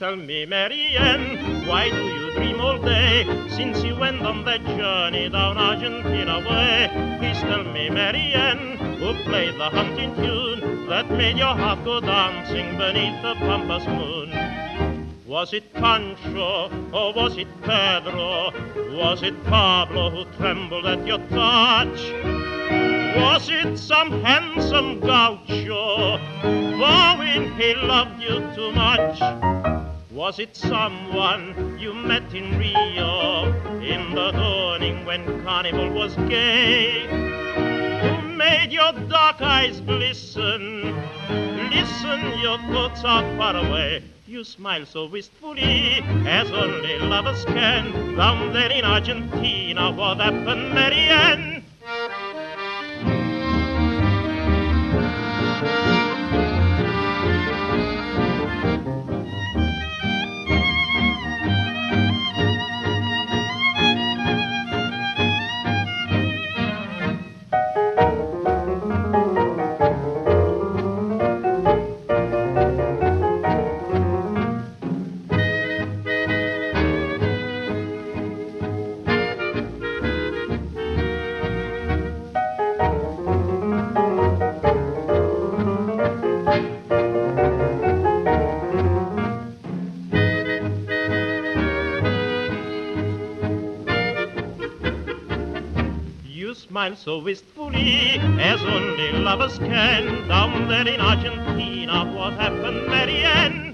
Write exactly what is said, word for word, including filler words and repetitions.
tell me, Marianne, why do you dream all day since you went on that journey down Argentina way? Please tell me, Marianne, who played the hunting tune that made your heart go dancing beneath the pampas moon? Was it Pancho or was it Pedro? Was it Pablo who trembled at your touch? Was it some handsome gaucho vowing he loved you too much? Was it someone you met in Rio in the dawning when carnival was gay, who made your dark eyes glisten? Listen, your thoughts are far away. You smile so wistfully, as only lovers can. Down there in Argentina, what happened, Marianne? Smile so wistfully, as only lovers can. Down there in Argentina, what happened, Marianne?